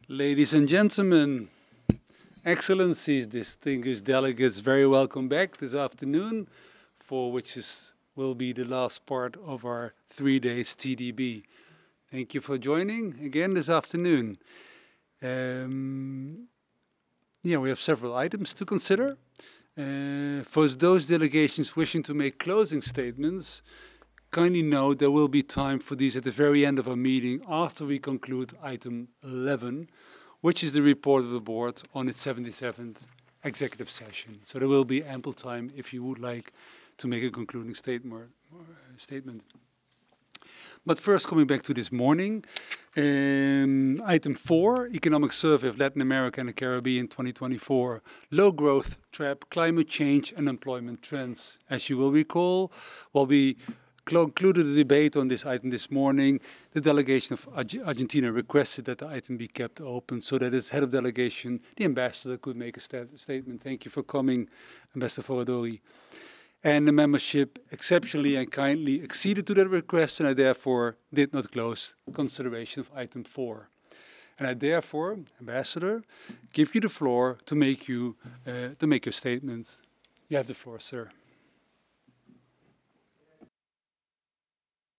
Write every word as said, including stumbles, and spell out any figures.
Ladies and gentlemen, excellencies, distinguished delegates, very welcome back this afternoon for which is will be the last part of our three days T D B. Thank you for joining again this afternoon. Um, yeah, we have several items to consider. Uh, for those delegations wishing to make closing statements, kindly note there will be time for these at the very end of our meeting after we conclude item eleven, which is the report of the board on its seventy-seventh executive session. So there will be ample time if you would like to make a concluding statement. statement. But first, coming back to this morning, um, item four, economic survey of Latin America and the Caribbean twenty twenty-four, low growth trap, climate change and employment trends. As you will recall, while we concluded the debate on this item this morning, the delegation of Argentina requested that the item be kept open so that its head of delegation, the ambassador, could make a sta- statement. Thank you for coming, Ambassador Foradori. And the membership exceptionally and kindly acceded to that request, and I therefore did not close consideration of item four. And I therefore, Ambassador, give you the floor to make you uh, to make your statement. You have the floor, sir.